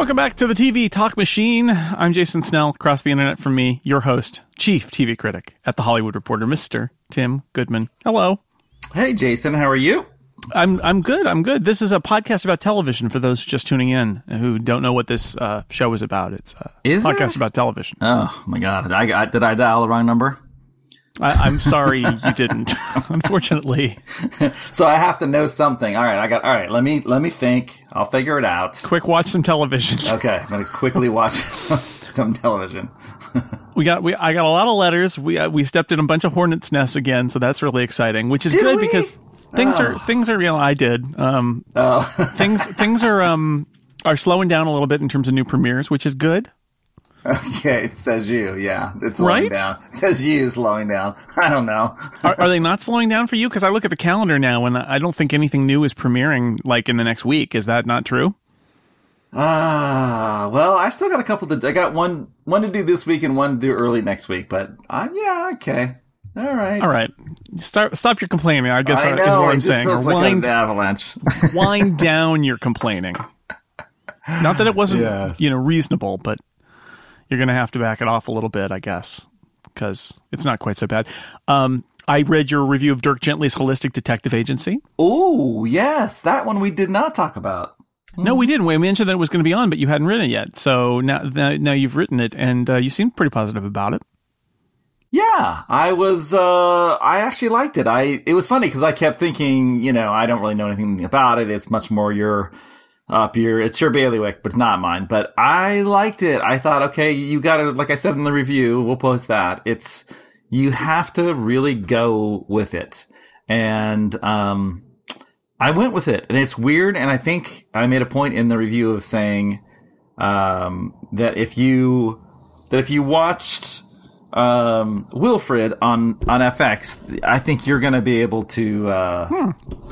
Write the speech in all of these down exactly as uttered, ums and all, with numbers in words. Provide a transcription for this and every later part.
Welcome back to the T V Talk Machine. I'm Jason Snell. Across the internet from me, your host, chief T V critic at The Hollywood Reporter, Mister Tim Goodman. Hello. Hey, Jason. How are you? I'm I'm good. I'm good. This is a podcast about television for those just tuning in who don't know what this uh, show is about. It's a is podcast it? about television. Oh, my God. Did I, I, did I dial the wrong number? I, I'm sorry you didn't, unfortunately. So I have to know something. All right, I got. All right, let me let me think. I'll figure it out. Quick, watch some television. Okay, I'm gonna quickly watch some television. we got. We I got a lot of letters. We uh, we stepped in a bunch of hornets' nests again, so that's really exciting. Which is Did good we? because things oh. are things are. You know, I did. Um, oh, things things are um are slowing down a little bit in terms of new premieres, which is good. Okay, it says you. Yeah, it's slowing right? down. It says you slowing down. I don't know. are, are they not slowing down for you? Because I look at the calendar now, and I don't think anything new is premiering like in the next week. Is that not true? Ah, uh, well, I still got a couple to. I got one one to do this week and one to do early next week. But uh, yeah, okay, all right, all right. Start stop your complaining. I guess I uh, know, is what it I'm just saying. feels Or like wind, an avalanche. wind down your complaining. Not that it wasn't, yes. you know, reasonable, but you're going to have to back it off a little bit, I guess, because it's not quite so bad. Um, I read your review of Dirk Gently's Holistic Detective Agency. Oh, yes. That one we did not talk about. No, we didn't. We mentioned that it was going to be on, but you hadn't written it yet. So now, now you've written it, and uh, you seemed pretty positive about it. Yeah, I was, uh, I actually liked it. I, it was funny because I kept thinking, you know, I don't really know anything about it. It's much more your, up your, it's your bailiwick, but not mine. But I liked it. I thought, okay, you got to, like I said in the review, we'll post that. It's, you have to really go with it. And, um, I went with it, and it's weird. And I think I made a point in the review of saying, um, that if you, that if you watched, um, Wilfred on, on F X, I think you're going to be able to, uh, hmm.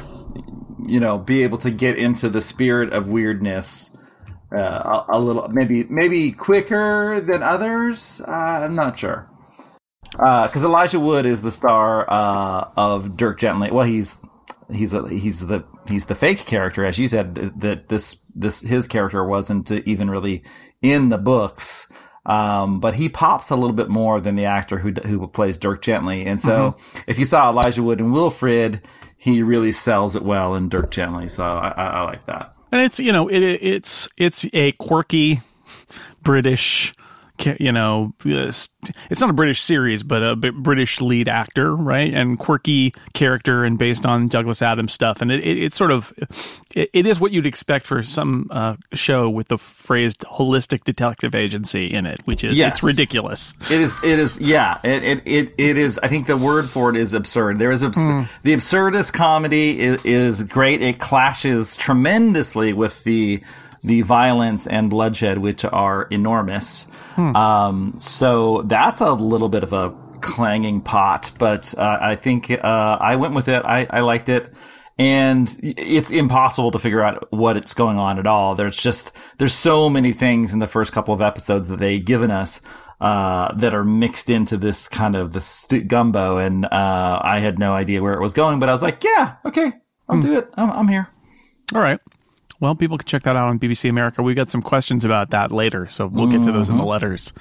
you know, be able to get into the spirit of weirdness uh, a, a little, maybe maybe quicker than others. Uh, I'm not sure. Because uh, Elijah Wood is the star uh, of Dirk Gently. Well, he's he's a, he's the he's the fake character, as you said. That this this his character wasn't even really in the books. Um, but he pops a little bit more than the actor who who plays Dirk Gently. And so, mm-hmm. if you saw Elijah Wood and Wilfred, he really sells it well in Dirk Gently, so I, I, I like that. And it's, you know, it, it's it's a quirky British, you know, it's not a British series, but a British lead actor, right? And quirky character, and based on Douglas Adams stuff. And it, it, it's sort of, it, it is what you'd expect for some uh, show with the phrased holistic detective agency in it, which is, yes. It's ridiculous. It is, it is, yeah, it, it, it, it is, I think the word for it is absurd. There is, abs- mm. the absurdist comedy is, is great. It clashes tremendously with the, the violence and bloodshed, which are enormous. Hmm. Um, so that's a little bit of a clanging pot, but uh, I think uh, I went with it. I, I liked it, and it's impossible to figure out what it's going on at all. There's just there's so many things in the first couple of episodes that they've given us uh, that are mixed into this kind of this st- gumbo, and uh, I had no idea where it was going. But I was like, yeah, okay, I'll hmm. do it. I'm, I'm here. All right. Well, people can check that out on B B C America. We got some questions about that later, so we'll get to those in the letters.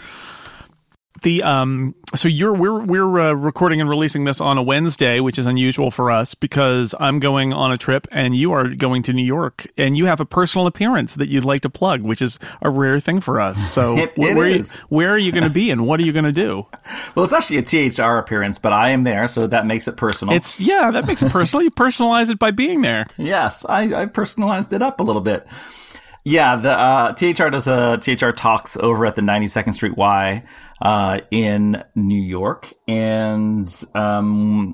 The um, so you're we're we're uh, recording and releasing this on a Wednesday, which is unusual for us because I'm going on a trip and you are going to New York, and you have a personal appearance that you'd like to plug, which is a rare thing for us. So it, wh- it where, is. Are you, where are you going to be, and what are you going to do? Well, it's actually a T H R appearance, but I am there, so that makes it personal. It's yeah, that makes it personal. You personalize it by being there. Yes, I, I personalized it up a little bit. Yeah, the uh, T H R does a T H R Talks over at the ninety-second Street Y uh, in New York, and um,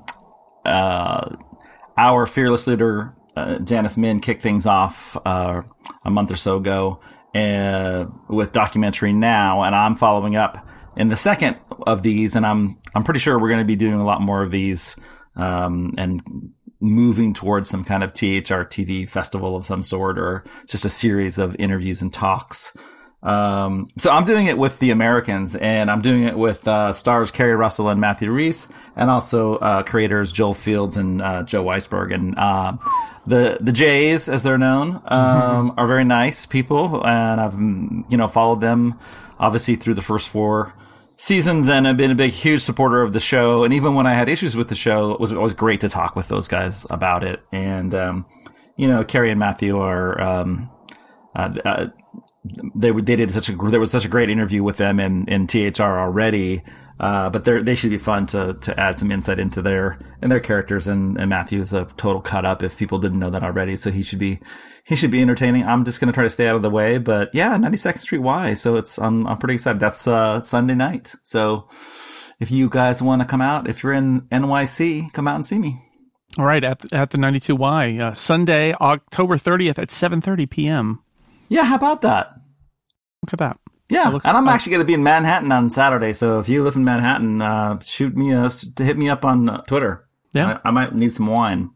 uh, our fearless leader uh, Janice Min kicked things off uh, a month or so ago uh, with Documentary Now, and I'm following up in the second of these, and I'm I'm pretty sure we're going to be doing a lot more of these um, and moving towards some kind of T H R T V festival of some sort, or just a series of interviews and talks Um, so I'm doing it with The Americans, and I'm doing it with uh, stars Kerry Russell and Matthew Rhys, and also uh, creators Joel Fields and uh, Joe Weisberg. And uh, the the Jays, as they're known, um, are very nice people, and I've you know followed them obviously through the first four seasons, and I've been a big, huge supporter of the show. And even when I had issues with the show, it was always great to talk with those guys about it. And um, you know, Kerry and Matthew are. Um, uh, uh, They they did such a there was such a great interview with them in, in T H R already, uh, but they they should be fun to to add some insight into their and their characters. And, and Matthew is a total cut up if people didn't know that already, so he should be he should be entertaining. I'm just going to try to stay out of the way, but yeah, ninety-second Street Y. So it's I'm I'm pretty excited. That's uh, Sunday night. So if you guys want to come out, if you're in N Y C, come out and see me. All right, at at the ninety-two Y, uh, Sunday, October thirtieth at seven thirty p.m. Yeah, how about that? Look at that. Yeah, look, and I'm oh. actually going to be in Manhattan on Saturday, so if you live in Manhattan, uh, shoot me a, to hit me up on uh, Twitter. Yeah, I, I might need some wine.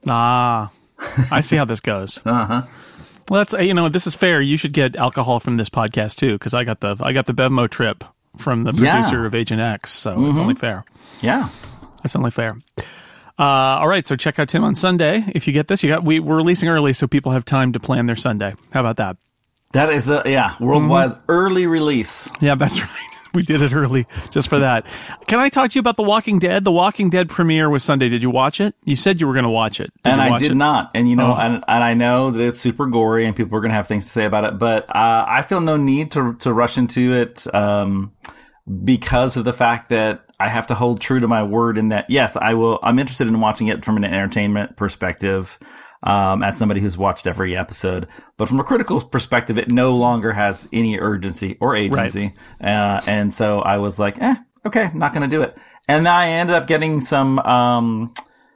Ah, I see how this goes. Uh huh. Well, that's you know this is fair. You should get alcohol from this podcast too, because I got the I got the Bevmo trip from the producer yeah. of Agent X, so mm-hmm. it's only fair. Yeah, it's only fair. Uh, all right, so check out Tim on Sunday. If you get this, you got we we're releasing early, so people have time to plan their Sunday. How about that? That is a, yeah, worldwide mm-hmm. early release. Yeah, that's right. We did it early just for that. Can I talk to you about The Walking Dead? The Walking Dead premiere was Sunday. Did you watch it? You said you were going to watch it. Did and you I watch did it? not. And you know, oh. and, and I know that it's super gory and people are going to have things to say about it, but uh, I feel no need to to rush into it um, because of the fact that I have to hold true to my word in that, yes, I will. I'm interested in watching it from an entertainment perspective. Um, as somebody who's watched every episode, but from a critical perspective, it no longer has any urgency or agency. Right. Uh, and so I was like, eh, okay, not going to do it. And I ended up getting some, um,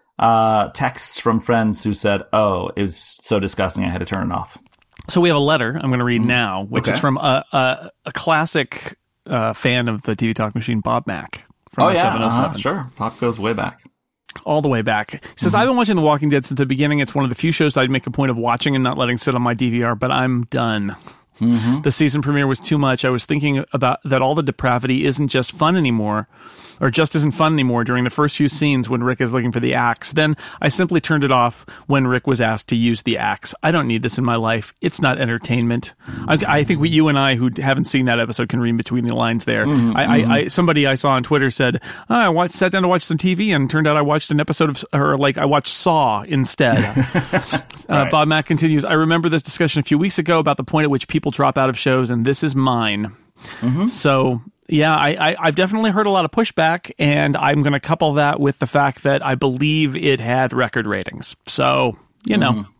uh, texts from friends who said, oh, it was so disgusting. I had to turn it off. So we have a letter I'm going to read mm-hmm. now, which okay. is from a, a, a classic, uh, fan of the T V Talk Machine, Bob Mack. From oh, yeah. seven oh seven. Uh-huh, sure. Pop goes way back. All the way back. He says, mm-hmm. I've been watching The Walking Dead since the beginning. It's one of the few shows I'd make a point of watching and not letting sit on my D V R, but I'm done. Mm-hmm. The season premiere was too much. I was thinking about that all the depravity isn't just fun anymore, or just isn't fun anymore during the first few scenes when Rick is looking for the axe. Then I simply turned it off when Rick was asked to use the axe. I don't need this in my life. It's not entertainment. I, I think we, you and I, who haven't seen that episode, can read between the lines there. Mm-hmm, I, mm-hmm. I, I, somebody I saw on Twitter said, oh, I watched, sat down to watch some T V, and turned out I watched an episode of, or like I watched Saw instead. uh, right. Bob Mack continues, I remember this discussion a few weeks ago about the point at which people drop out of shows, and this is mine. Mm-hmm. So... Yeah, I, I, I've definitely heard a lot of pushback, and I'm going to couple that with the fact that I believe it had record ratings. So, you know. Mm.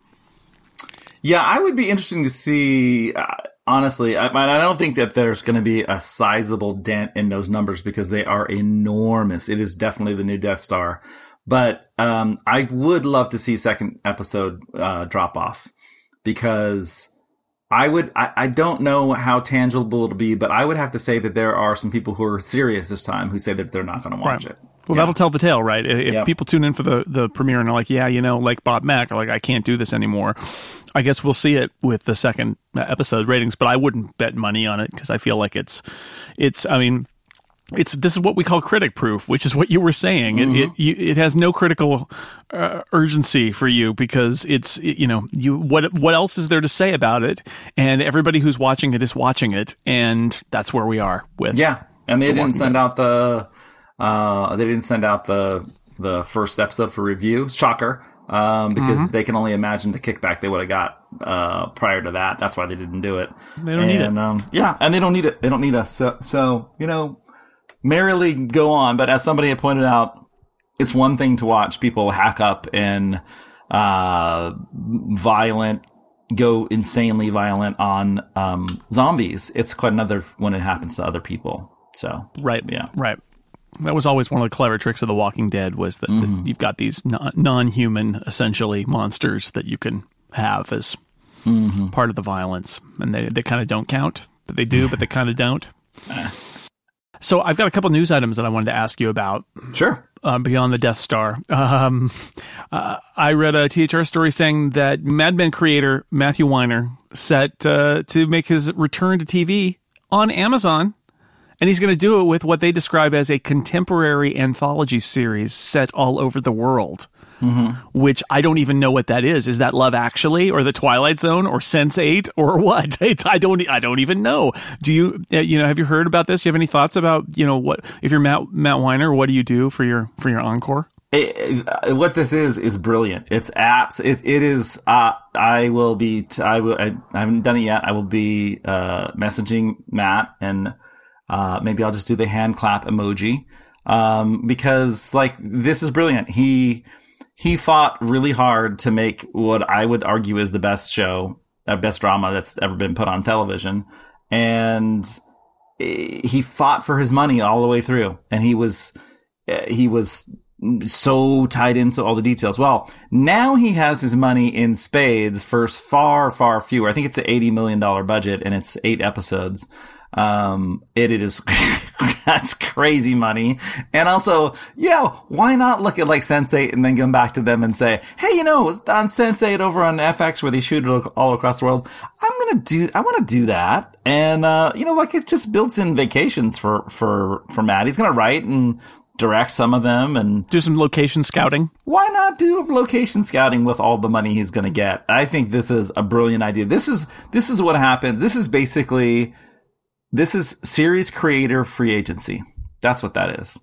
Yeah, I would be interested to see, uh, honestly, I, I don't think that there's going to be a sizable dent in those numbers because they are enormous. It is definitely the new Death Star. But um, I would love to see second episode uh, drop off because... I would, I, I don't know how tangible it'll be, but I would have to say that there are some people who are serious this time who say that they're not going to watch right. it. Well, yeah. That'll tell the tale, right? If yep. people tune in for the, the premiere and are like, yeah, you know, like Bob Mack, or like, I can't do this anymore. I guess we'll see it with the second episode ratings, but I wouldn't bet money on it because I feel like it's, it's, I mean, It's this is what we call critic proof, which is what you were saying. Mm-hmm. It it, you, it has no critical uh, urgency for you because it's it, you know you what what else is there to say about it? And everybody who's watching it is watching it, and that's where we are with. Yeah, and they the didn't send out the uh, they didn't send out the the first episode for review. Shocker, um, because mm-hmm. they can only imagine the kickback they would have got uh, prior to that. That's why they didn't do it. They don't and, need it. Um, yeah, and they don't need it. They don't need us. So, so you know. Merrily go on, but as somebody had pointed out, it's one thing to watch people hack up and uh, violent, go insanely violent on um, zombies. It's quite another when it happens to other people. So right, yeah, right. That was always one of the clever tricks of The Walking Dead was that, mm-hmm. that you've got these non- non-human, essentially monsters that you can have as mm-hmm. part of the violence, and they they kind of don't count, but they do, but they kind of don't. So I've got a couple news items that I wanted to ask you about. Sure. Uh, beyond the Death Star. Um, uh, I read a T H R story saying that Mad Men creator Matthew Weiner set uh, to make his return to T V on Amazon. And he's going to do it with what they describe as a contemporary anthology series set all over the world, mm-hmm. which I don't even know what that is. Is that Love Actually or The Twilight Zone or Sense eight or what? It's, I don't I don't even know. Do you, you know, have you heard about this? Do you have any thoughts about, you know, what, if you're Matt, Matt Weiner, what do you do for your, for your encore? It, it, what this is is brilliant. It's apps. It, it is. Uh, I will be. T- I will. I, I haven't done it yet. I will be uh, messaging Matt, and uh, maybe I'll just do the hand clap emoji um, because, like, this is brilliant. He he fought really hard to make what I would argue is the best show, uh, best drama that's ever been put on television, and he fought for his money all the way through, and he was he was. so tied into all the details. Well, now he has his money in spades for far, far fewer. I think it's an eighty million dollars budget and it's eight episodes. Um, it, it is, that's crazy money. And also, yeah, why not look at like Sense eight and then come back to them and say, hey, you know, on Sense eight over on F X where they shoot it all across the world, I'm going to do, I want to do that. And, uh, you know, like it just builds in vacations for, for, for Matt. He's going to write and direct some of them and do some location scouting. Why not do location scouting with all the money he's going to get? I think this is a brilliant idea. This is this is what happens. This is basically this is series creator free agency. That's what that is.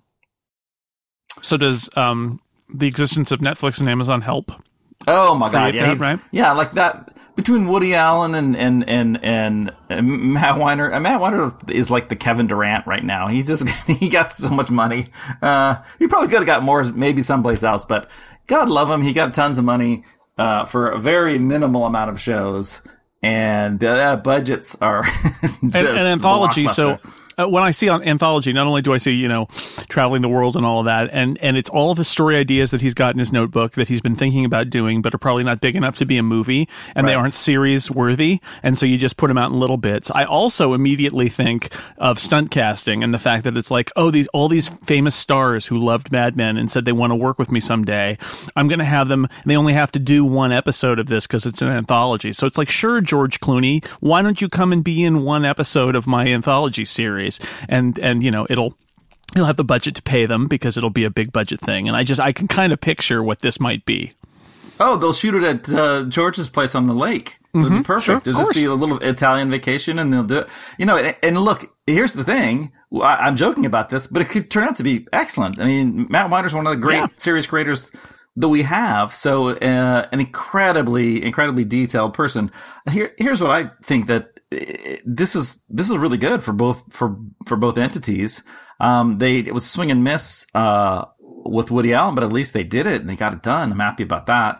So does um, the existence of Netflix and Amazon help? Oh my God! Yeah, that, right? Yeah, like that. Between Woody Allen and and and and, and Matt Weiner, and Matt Weiner is like the Kevin Durant right now. He just he got so much money. Uh, he probably could have got more, maybe someplace else. But God love him, he got tons of money uh, for a very minimal amount of shows, and uh, budgets are just and, and anthology. So. Uh, when I see on Anthology, not only do I see, you know, traveling the world and all of that, and, and it's all of his story ideas that he's got in his notebook that he's been thinking about doing, but are probably not big enough to be a movie, and right. they aren't series worthy, and so you just put them out in little bits. I also immediately think of stunt casting and the fact that it's like, oh, these all these famous stars who loved Mad Men and said they want to work with me someday, I'm going to have them, and they only have to do one episode of this because it's an anthology. So it's like, sure, George Clooney, why don't you come and be in one episode of my anthology series? And, and, you know, it'll, he'll have the budget to pay them because it'll be a big budget thing. And I just, I can kind of picture what this might be. Oh, they'll shoot it at uh, George's place on the lake. It'll mm-hmm, be perfect. Sure, It'll just be a little Italian vacation and they'll do it. You know, and, and look, here's the thing. I, I'm joking about this, but it could turn out to be excellent. I mean, Matt Weiner's one of the great yeah. series creators that we have. So, uh, an incredibly, incredibly detailed person. Here, here's what I think that this is this is really good for both for for both entities. Um, they it was a swing and miss uh, with Woody Allen, but at least they did it and they got it done. I'm happy about that.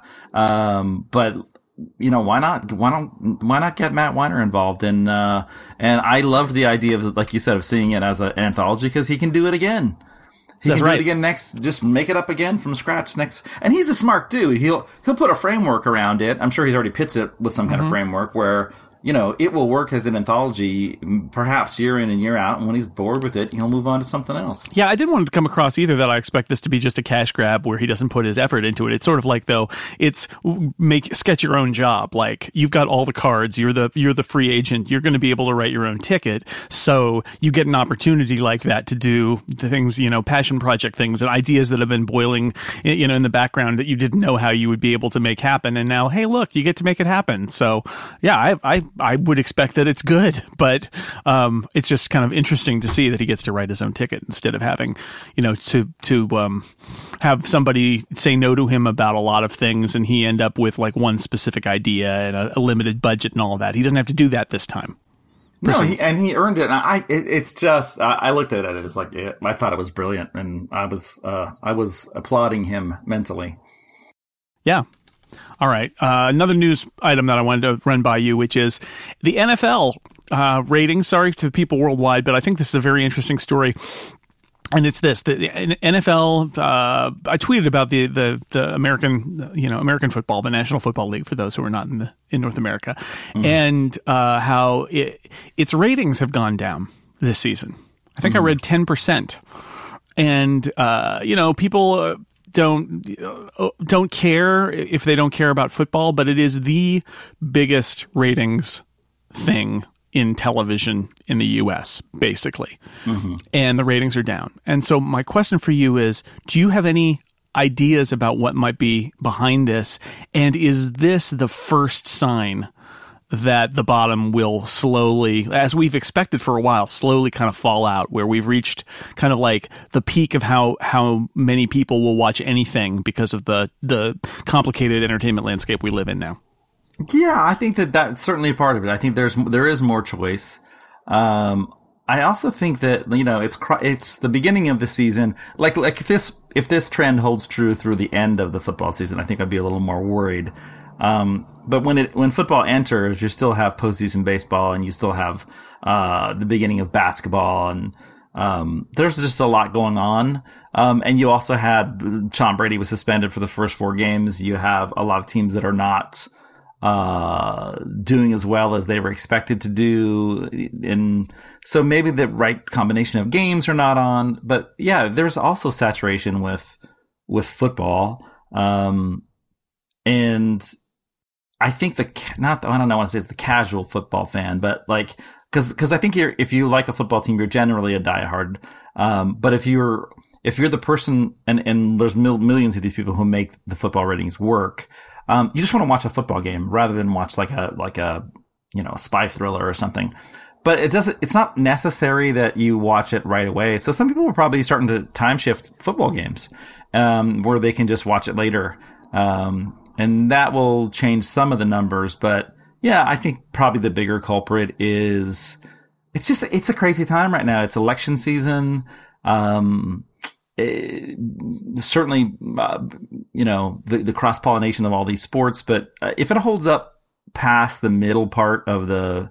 Um, but you know, why not? Why don't? Why not get Matt Weiner involved? And uh, and I loved the idea of, like you said, of seeing it as an anthology because he can do it again. He That's can right. do it again next. Just make it up again from scratch next. And he's a smart dude. He'll he'll put a framework around it. I'm sure he's already pitched it with some kind mm-hmm. of framework where, you know, it will work as an anthology, perhaps year in and year out. And when he's bored with it, he'll move on to something else. Yeah, I didn't want it to come across either that I expect this to be just a cash grab where he doesn't put his effort into it. It's sort of like, though, it's make sketch your own job. Like, you've got all the cards. You're the you're the free agent. You're going to be able to write your own ticket. So you get an opportunity like that to do the things, you know, passion project things and ideas that have been boiling, you know, in the background that you didn't know how you would be able to make happen. And now, hey, look, you get to make it happen. So, yeah, I I I would expect that it's good, but um, it's just kind of interesting to see that he gets to write his own ticket instead of having, you know, to to um, have somebody say no to him about a lot of things, and he end up with like one specific idea and a, a limited budget and all of that. He doesn't have to do that this time. No, he, and he earned it. And I, it, it's just, I, I looked at it as like, it, I thought it was brilliant, and I was, uh, I was applauding him mentally. Yeah. All right. Uh, another news item that I wanted to run by you, which is the N F L uh, ratings. Sorry to the people worldwide, but I think this is a very interesting story. And it's this: the N F L. Uh, I tweeted about the, the the American, you know, American football, the National Football League, for those who are not in the in North America, mm. and uh, how it, its ratings have gone down this season. I think mm. I read ten percent, and uh, you know, people. Uh, don't uh, don't care if they don't care about football, but it is the biggest ratings thing in television in the U S, basically. Mm-hmm. And the ratings are down. And so my question for you is, do you have any ideas about what might be behind this? And is this the first sign that the bottom will slowly, as we've expected for a while, slowly kind of fall out, where we've reached kind of like the peak of how, how many people will watch anything because of the, the complicated entertainment landscape we live in now? Yeah, I think that that's certainly a part of it. I think there's there is more choice. Um, I also think that, you know, it's it's the beginning of the season. Like like if this if this trend holds true through the end of the football season, I think I'd be a little more worried. Um, but when it when football enters, you still have postseason baseball, and you still have uh, the beginning of basketball, and um, there's just a lot going on. Um, and you also had Tom Brady was suspended for the first four games. You have a lot of teams that are not uh, doing as well as they were expected to do. And so maybe the right combination of games are not on, but yeah, there's also saturation with, with football. Um, and I think the, not, I don't know, I want to say it's the casual football fan, but like, cause, cause I think you're, if you like a football team, you're generally a diehard. Um, but if you're, if you're the person, and, and there's mil- millions of these people who make the football ratings work, Um, you just want to watch a football game rather than watch like a, like a, you know, a spy thriller or something. But it doesn't, it's not necessary that you watch it right away. So some people are probably starting to time shift football games, um, where they can just watch it later. Um, and that will change some of the numbers. But yeah, I think probably the bigger culprit is, it's just, it's a crazy time right now. It's election season. Um, It, certainly, uh, you know, the, the cross-pollination of all these sports, but uh, if it holds up past the middle part of the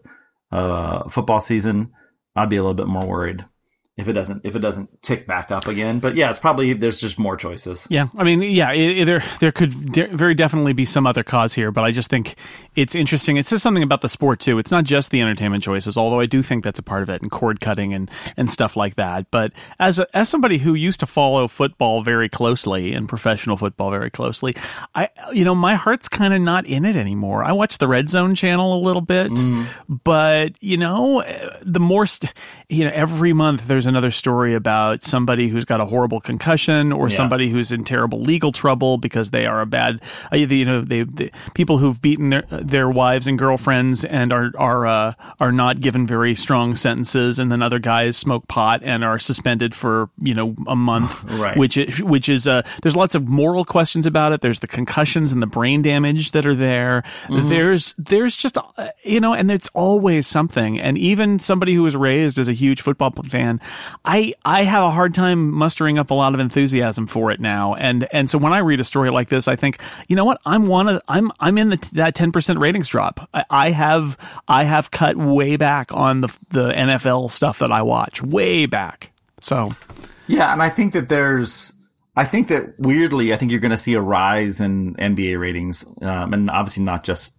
uh, football season, I'd be a little bit more worried if it doesn't if it doesn't tick back up again. But yeah, it's probably, there's just more choices. Yeah, I mean, yeah, it, it, there there could de- very definitely be some other cause here, but I just think it's interesting. It says something about the sport too. It's not just the entertainment choices, although I do think that's a part of it, and cord cutting and, and stuff like that. But as a, as somebody who used to follow football very closely and professional football very closely, I you know my heart's kind of not in it anymore. I watch the Red Zone channel a little bit, mm. but you know the more st- you know every month there's another story about somebody who's got a horrible concussion, or yeah. somebody who's in terrible legal trouble because they are a bad, you know, they, they people who've beaten their their wives and girlfriends and are are uh, are not given very strong sentences, and then other guys smoke pot and are suspended for you know a month, right. which is, which is uh, there's lots of moral questions about it. There's the concussions and the brain damage that are there. Mm-hmm. There's there's just uh, you know, and it's always something. And even somebody who was raised as a huge football fan, I, I have a hard time mustering up a lot of enthusiasm for it now. And, and so when I read a story like this, I think, you know what? I'm one of, I'm, I'm in the, that ten percent ratings drop. I, I have, I have cut way back on the, the N F L stuff that I watch, way back. So. Yeah. And I think that there's, I think that weirdly, I think you're going to see a rise in N B A ratings. Um, and obviously not just,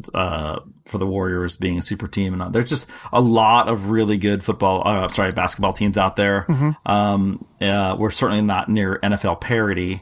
uh, for the Warriors being a super team, and there's just a lot of really good football, uh, sorry, basketball teams out there. Mm-hmm. Um, uh, we're certainly not near N F L parity.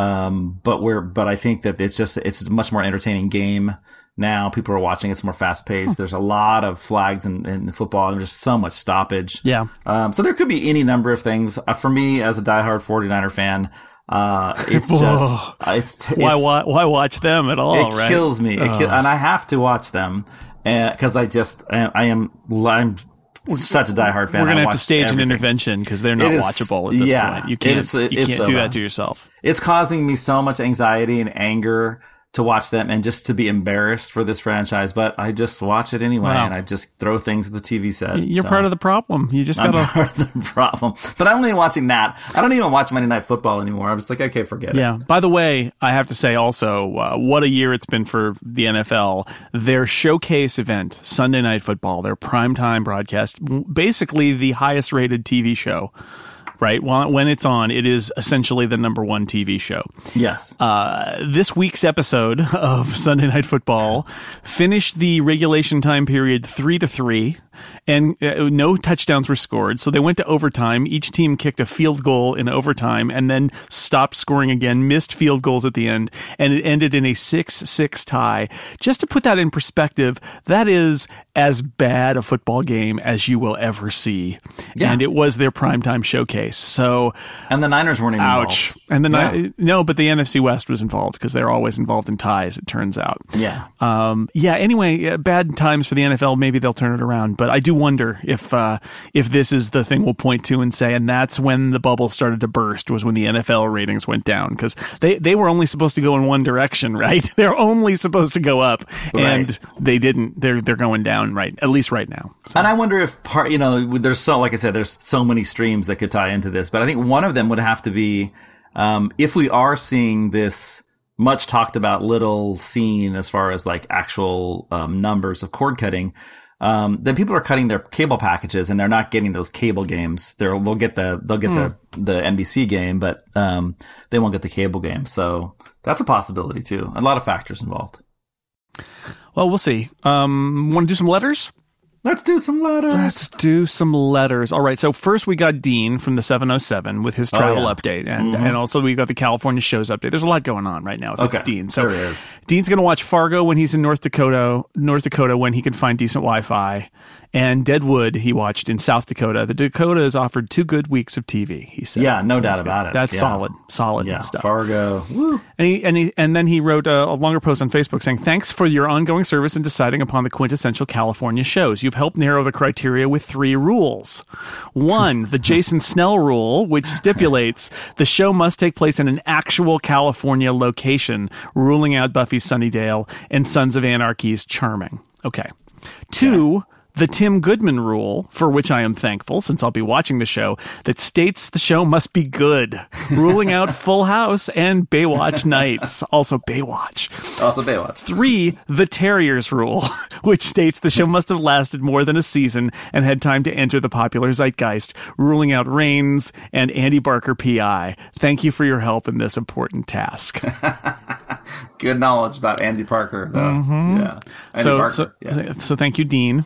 Um, but we're, but I think that it's just, it's a much more entertaining game now. People are watching. It's more fast paced. Hmm. There's a lot of flags in, in football, and there's so much stoppage. Yeah. Um, so there could be any number of things. Uh, for me, as a diehard forty-niner fan, Uh, it's just, it's, t- why, it's, why, why watch them at all, it right? kills me. It oh. kill, and I have to watch them, and cause I just, I, I am, I'm such a diehard fan. We're going to I have to stage everything. an intervention because they're not is, watchable at this yeah, point. You can't, it's, you it's can't do a, that to yourself. It's causing me so much anxiety and anger to watch them, and just to be embarrassed for this franchise, but I just watch it anyway, wow. and I just throw things at the T V set. You're so. part of the problem. You just gotta. I'm part of the problem. But I'm only watching that. I don't even watch Monday Night Football anymore. I'm just like, okay, forget yeah. it. Yeah. By the way, I have to say also, uh, what a year it's been for the N F L. Their showcase event, Sunday Night Football, their primetime broadcast, basically the highest rated T V show. Right? Well, when it's on, it is essentially the number one T V show. Yes. Uh, this week's episode of Sunday Night Football finished the regulation time period three to three. and uh, no touchdowns were scored. So they went to overtime. Each team kicked a field goal in overtime and then stopped scoring again, missed field goals at the end, and it ended in a six six tie. Just to put that in perspective, that is as bad a football game as you will ever see. Yeah. And it was their primetime showcase. So, and the Niners weren't even ouch. involved. And the yeah. Ni- no, but the N F C West was involved because they're always involved in ties, it turns out. Yeah. Um, yeah. Anyway, bad times for the N F L. Maybe they'll turn it around, but I do wonder if uh, if this is the thing we'll point to and say, and that's when the bubble started to burst, was when the N F L ratings went down, because they they were only supposed to go in one direction, right? They're only supposed to go up, right. And they didn't. They're they're going down, right? At least right now. So. And I wonder if part, you know, there's so, like I said, there's so many streams that could tie into this, but I think one of them would have to be um, if we are seeing this much talked about, little seen as far as like actual um, numbers of cord cutting, um, then people are cutting their cable packages and they're not getting those cable games. They'll they'll get the they'll get mm. the the N B C game, but um, they won't get the cable game. So that's a possibility too. A lot of factors involved. Well, we'll see. Um, want to do some letters? Let's do some letters. Let's do some letters. All right. So first we got Dean from the seven oh seven with his travel oh, yeah. update. And mm-hmm. and also we got the California shows update. There's a lot going on right now with okay. Dean. So there it is. Dean's going to watch Fargo when he's in North Dakota, North Dakota when he can find decent Wi-Fi. And Deadwood he watched in South Dakota. The Dakota has offered two good weeks of T V, he said. Yeah, no so doubt about it. That's yeah. solid. Solid yeah, stuff. Fargo. Woo. And he, and he, and then he wrote a, a longer post on Facebook saying, "Thanks for your ongoing service in deciding upon the quintessential California shows. You've helped narrow the criteria with three rules. One, the Jason Snell rule, which stipulates the show must take place in an actual California location, ruling out Buffy's Sunnydale and Sons of Anarchy's Charming. Okay. Two, yeah. the Tim Goodman rule, for which I am thankful, since I'll be watching the show, that states the show must be good, ruling out Full House and Baywatch Nights. Also Baywatch. Also Baywatch. Three, the Terriers rule, which states the show must have lasted more than a season and had time to enter the popular zeitgeist, ruling out Reigns and Andy Barker P I. Thank you for your help in this important task." Good knowledge about Andy Parker, though. Mm-hmm. Yeah. Andy so, Barker. So, yeah. so thank you, Dean.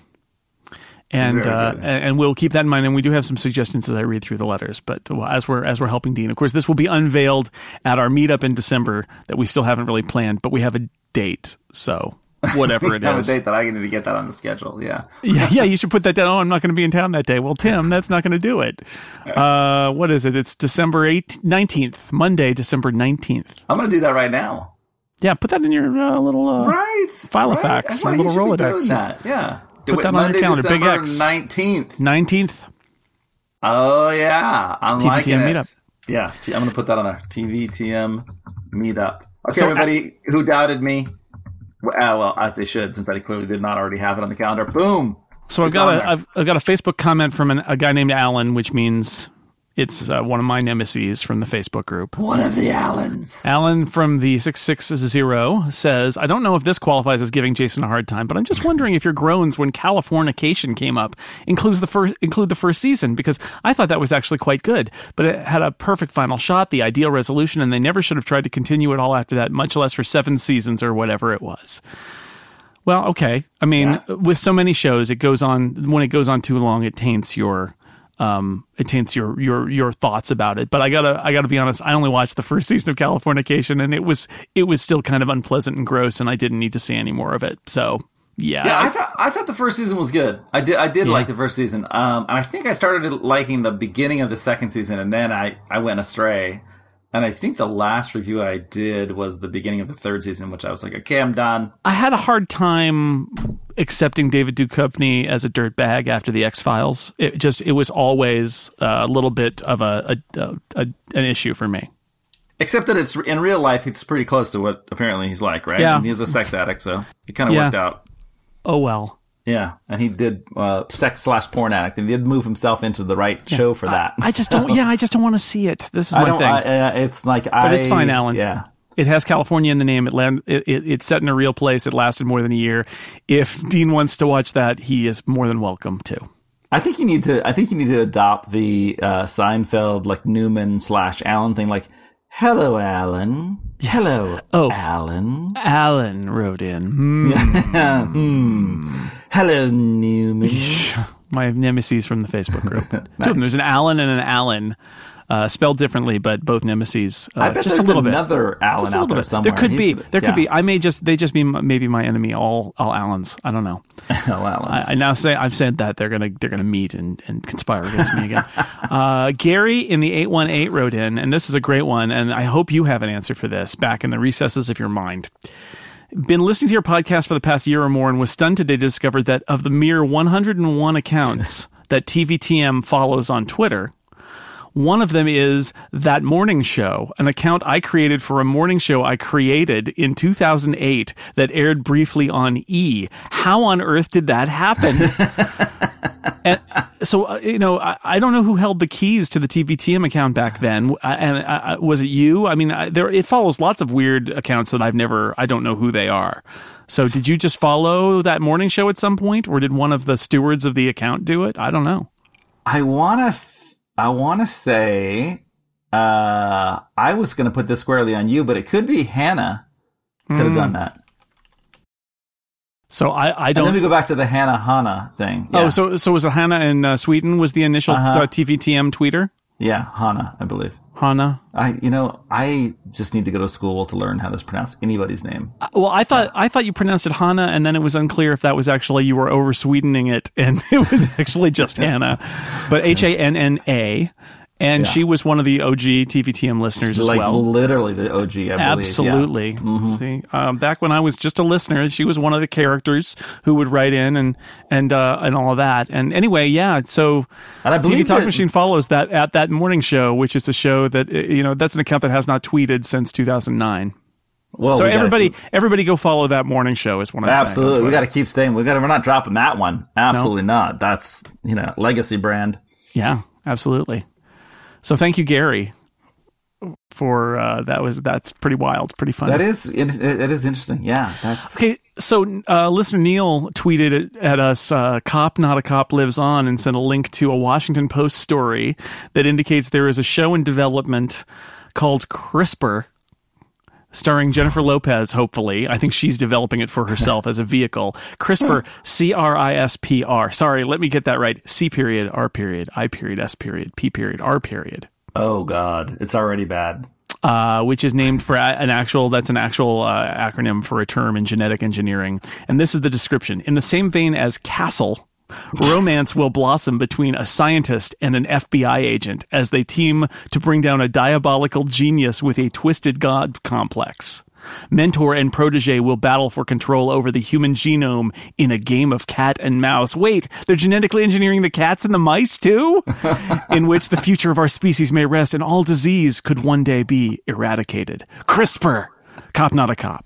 And uh, and we'll keep that in mind, and we do have some suggestions as I read through the letters. But as we're as we're helping Dean, of course, this will be unveiled at our meetup in December that we still haven't really planned, but we have a date. So whatever it have is, a date that I need to get that on the schedule. Yeah, yeah, yeah. You should put that down. Oh, I'm not going to be in town that day. Well, Tim, that's not going to do it. Uh, what is it? It's December eighth, nineteenth, Monday, December nineteenth. I'm going to do that right now. Yeah, put that in your uh, little uh, right file of right. facts, your little Rolodex. That. Yeah. Put Wait, that Monday, on your calendar. December Big X. nineteenth. nineteenth. Oh, yeah. I'm T V T M liking it. Meetup. Yeah, I'm going to put that on there. T V T M Meetup. Okay, so everybody I, who doubted me, well, uh, well, as they should, since I clearly did not already have it on the calendar. Boom. So I've got, a, I've, I've got a Facebook comment from an, a guy named Alan, which means it's uh, one of my nemeses from the Facebook group. One of the Allens. Alan from the six six zero says, "I don't know if this qualifies as giving Jason a hard time, but I'm just wondering if your groans when Californication came up includes the first include the first season, because I thought that was actually quite good, but it had a perfect final shot, the ideal resolution, and they never should have tried to continue it all after that, much less for seven seasons or whatever it was." Well, okay. I mean, yeah. with so many shows, it goes on, when it goes on too long, it taints your Um, it taints your, your, your thoughts about it. But I gotta, I gotta be honest. I only watched the first season of Californication, and it was, it was still kind of unpleasant and gross, and I didn't need to see any more of it. So, yeah. Yeah, I thought, I thought the first season was good. I did, I did yeah. like the first season. Um, and I think I started liking the beginning of the second season, and then I, I went astray. And I think the last review I did was the beginning of the third season, which I was like, okay, I'm done. I had a hard time accepting David Duchovny as a dirtbag after the X-Files. It just, it was always a little bit of a, a, a, a an issue for me. Except that it's in real life, it's pretty close to what apparently he's like, right? Yeah. And he's a sex addict, so it kind of yeah. worked out. Oh, well. Yeah, and he did uh, sex slash porn addict, and he did move himself into the right yeah. show for that. I, I just don't. Yeah, I just don't want to see it. This is I my don't, thing. I, uh, it's like, but I, it's fine, Alan. Yeah, it has California in the name. It land. It, it, it's set in a real place. It lasted more than a year. If Dean wants to watch that, he is more than welcome to. I think you need to. I think you need to adopt the uh, Seinfeld like Newman slash Alan thing. Like, hello, Alan. Yes. Hello, oh, Alan. Alan wrote in. Hmm. hmm. Hello, Newman. My nemesis from the Facebook group. Nice. Two of them. There's an Alan and an Alan. Uh, spelled differently, but both nemesis. Uh, I bet just there's a little another bit. Alan out there bit. somewhere. There could He's be. the, there yeah. could be. I may just. They just be maybe my enemy. All all Allens. I don't know. all Allens. I, I now say I've said that they're gonna they're gonna meet and, and conspire against me again. uh, Gary in the eight one eight wrote in, and this is a great one, and I hope you have an answer for this. Back in the recesses of your mind. Been listening to your podcast for the past year or more, and was stunned today to discover that of the mere one hundred one accounts that T V T M follows on Twitter, one of them is That Morning Show, an account I created for a morning show I created in two thousand eight that aired briefly on E! How on earth did that happen? And so, uh, you know, I, I don't know who held the keys to the T V T M account back then. I, and I, was it you? I mean, I, there it follows lots of weird accounts that I've never, I don't know who they are. So did you just follow That Morning Show at some point, or did one of the stewards of the account do it? I don't know. I want to... I want to say, uh, I was going to put this squarely on you, but it could be Hannah could have mm. done that. So I, I don't. And then we go back to the Hannah Hannah thing. Yeah. Oh, so so was it Hannah in uh, Sweden? Was the initial uh-huh. uh, T V T M tweeter? Yeah, Hannah, I believe. Hannah. I, you know, I just need to go to school to learn how to pronounce anybody's name. Uh, well, I thought yeah. I thought you pronounced it Hannah, and then it was unclear if that was actually you were over Swedening it, and it was actually just Hannah, but H A N N A. And yeah. she was one of the O G T V T M listeners She's as like well. Literally the O G, I believe. Absolutely. Yeah. Mm-hmm. See, um, back when I was just a listener, she was one of the characters who would write in and and uh, and all of that. And anyway, yeah. So and I T V Talk that, Machine follows that at That Morning Show, which is a show that, you know, that's an account that has not tweeted since two thousand nine. Well, so we everybody, everybody, go follow That Morning Show. Is what I'm absolutely. saying. Absolutely, we got to keep staying. We got. We're not dropping that one. Absolutely no. not. That's, you know, legacy brand. Yeah, absolutely. So thank you, Gary, for uh, that. Was that's pretty wild, pretty fun. That is it, it is interesting. Yeah. That's okay. So uh, listener Neil tweeted at us, uh, "Cop Not a Cop Lives On," and sent a link to a Washington Post story that indicates there is a show in development called CRISPR, starring Jennifer Lopez, hopefully. I think she's developing it for herself as a vehicle. CRISPR, C R I S P R. Sorry, let me get that right. C period, R period, I period, S period, P period, R period. Oh, God. It's already bad. Uh, which is named for an actual, that's an actual uh, acronym for a term in genetic engineering. And this is the description. In the same vein as Castle, romance will blossom between a scientist and an F B I agent as they team to bring down a diabolical genius with a twisted god complex. Mentor and protege will battle for control over the human genome in a game of cat and mouse. Wait, they're genetically engineering the cats and the mice too? In which the future of our species may rest and all disease could one day be eradicated. CRISPR. Cop not a cop.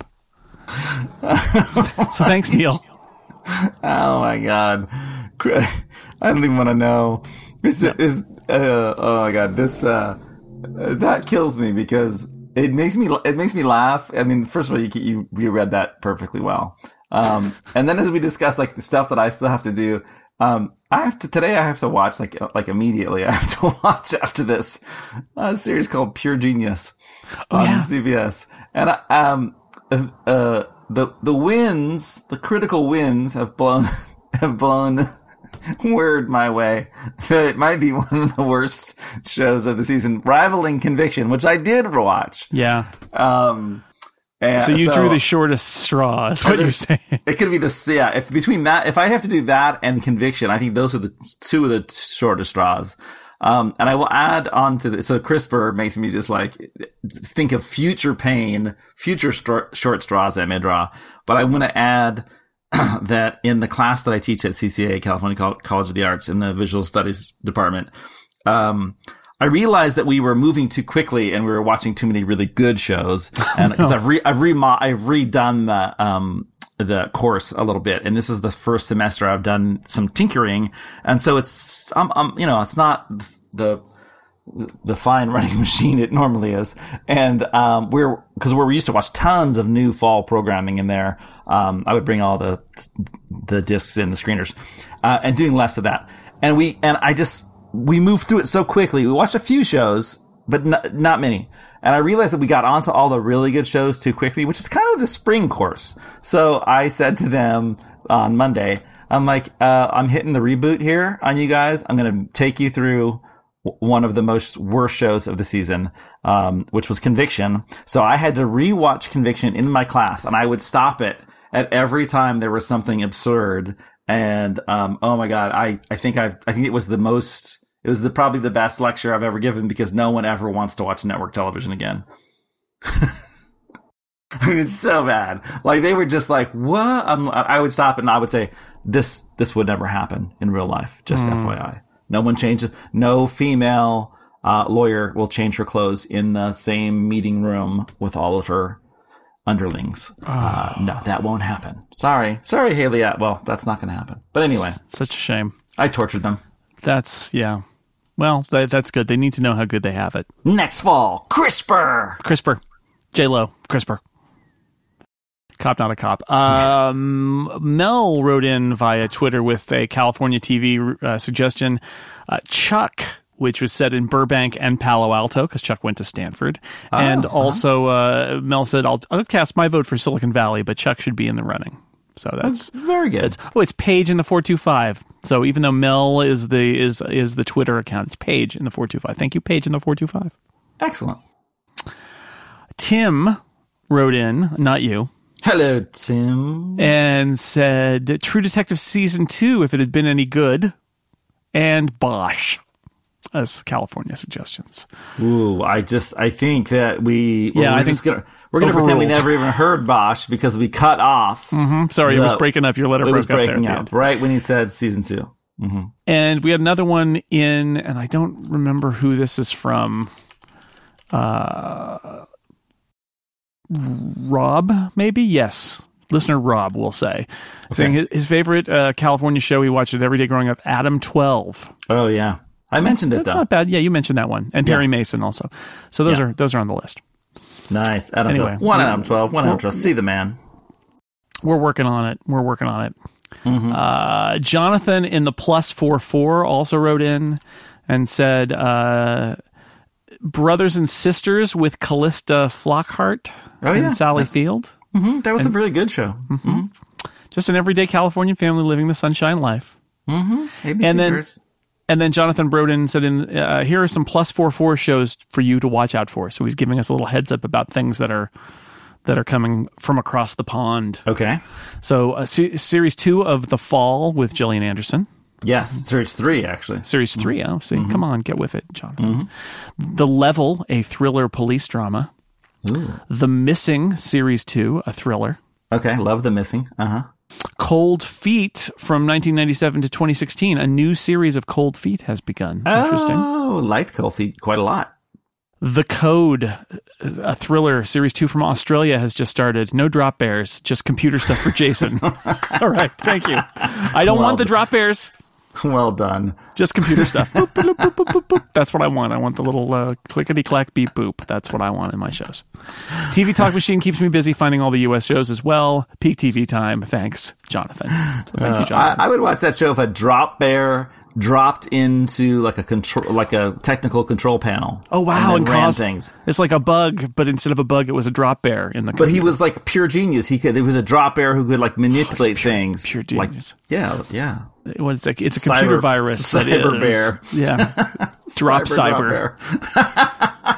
So thanks, Neil. Oh my God. I don't even want to know. Is it is uh, oh my God, this uh, that kills me because it makes me it makes me laugh. I mean, first of all, you you, you read that perfectly well, um, and then as we discuss like the stuff that I still have to do, um, I have to today. I have to watch like like immediately. I have to watch after this a series called Pure Genius oh, on yeah. C B S, and I, um uh the the winds, the critical winds have blown have blown. word my way. It might be one of the worst shows of the season, rivaling Conviction, which I did watch. Yeah. Um, and so you so, drew the shortest straw, is what you're saying. It could be the, yeah, if between that, if I have to do that and Conviction, I think those are the two of the shortest straws. Um, and I will add on to this. So CRISPR makes me just like think of future pain, future stro- short straws I may draw. But I want to add that in the class that I teach at C C A, California College of the Arts, in the Visual Studies department, um, I realized that we were moving too quickly and we were watching too many really good shows. And because oh, no. I've re- I've, re- I've redone the um, the course a little bit, and this is the first semester I've done some tinkering, and so it's um, um you know it's not the the fine writing machine it normally is. And, um, we're, cause we're used to watch tons of new fall programming in there. Um, I would bring all the, the discs in the screeners, uh, and doing less of that. And we, and I just, we moved through it so quickly. We watched a few shows, but not, not many. And I realized that we got onto all the really good shows too quickly, which is kind of the spring course. So I said to them on Monday, I'm like, uh, I'm hitting the reboot here on you guys. I'm going to take you through w- one of the most worst shows of the season, um, which was Conviction. So I had to rewatch Conviction in my class, and I would stop it at every time there was something absurd. And, um, oh my God, I, I think I've, I think it was the most, it was the, probably the best lecture I've ever given because no one ever wants to watch network television again. I mean, it's so bad. Like, they were just like, what? I'm, I would stop it and I would say, this, this would never happen in real life. Just mm. F Y I. No one changes. No female, uh, lawyer will change her clothes in the same meeting room with all of her underlings. Oh. Uh, no, that won't happen. Sorry. Sorry, Haley. Well, that's not going to happen. But anyway. It's such a shame. I tortured them. That's, yeah. Well, that, that's good. They need to know how good they have it. Next fall, CRISPR. CRISPR. J-Lo, CRISPR. Cop, not a cop. Um, Mel wrote in via Twitter with a California T V uh, suggestion. Uh, Chuck, which was set in Burbank and Palo Alto, because Chuck went to Stanford. Oh, and also, uh-huh. uh, Mel said, I'll, I'll cast my vote for Silicon Valley, but Chuck should be in the running. So that's oh, very good. That's, oh, it's Paige in the four two five. So even though Mel is the is is the Twitter account, it's Paige in the four two five. Thank you, Paige in the four two five. Excellent. Tim wrote in, not you. Hello, Tim. And said, True Detective Season two, if it had been any good, and Bosch as California suggestions. Ooh, I just, I think that we, yeah, we're I just think gonna, we're going to pretend we never even heard Bosch because we cut off. Mm-hmm. Sorry, the, it was breaking up. Your letter it broke was breaking up there up, right when he said Season two. Mm-hmm. And we had another one in, and I don't remember who this is from. Uh... Rob, maybe? Yes. Listener Rob will say. Okay. Saying his, his favorite uh, California show, he watched it every day growing up, Adam twelve. Oh, yeah. I mentioned it, That's though. not bad. Yeah, you mentioned that one. And yeah. Perry Mason also. So those yeah. are those are on the list. Nice. Adam anyway, twelve. One Adam twelve. One Adam twelve. See the man. We're working on it. We're working on it. Mm-hmm. Uh, Jonathan in the plus four four also wrote in and said, uh, Brothers and Sisters with Callista Flockhart. Oh, yeah. And Sally That's, Field. Mm-hmm. That was and, a really good show. Mm-hmm. Mm-hmm. Just an everyday California family living the sunshine life. Mm-hmm. A B C and then, Birds. and then Jonathan Broden said, "In uh, here are some plus four four shows for you to watch out for." So he's giving us a little heads up about things that are that are coming from across the pond. Okay. So uh, se- series two of The Fall with Gillian Anderson. Yes, series three, actually. Series three, mm-hmm. oh, see, mm-hmm. come on, get with it, Jonathan. Mm-hmm. The Level, a thriller police drama. Ooh. The Missing, Series two, a thriller. Okay, love The Missing. Uh-huh. Cold Feet from nineteen ninety-seven to twenty sixteen. A new series of Cold Feet has begun. Interesting. Oh, liked Cold Feet quite a lot. The Code, a thriller, Series two from Australia has just started. No drop bears, just computer stuff for Jason. All right, thank you. I don't well want the drop bears. Well done. Just computer stuff. Boop, boop, boop, boop, boop, boop. That's what I want. I want the little uh, clickety-clack beep boop. That's what I want in my shows. T V Talk Machine keeps me busy finding all the U S shows as well. Peak T V time. Thanks, Jonathan. So thank uh, you, Jonathan. I, I would watch that show if a drop bear dropped into like a control, like a technical control panel. Oh wow! And, and ran caused, things. It's like a bug, but instead of a bug, it was a drop bear in the. But computer. he was like pure genius. He could. It was a drop bear who could like manipulate oh, pure, things. Pure genius. Like, yeah, yeah. It was like it's a computer cyber, virus. Cyber that is, bear. Yeah. Drop cyber. cyber.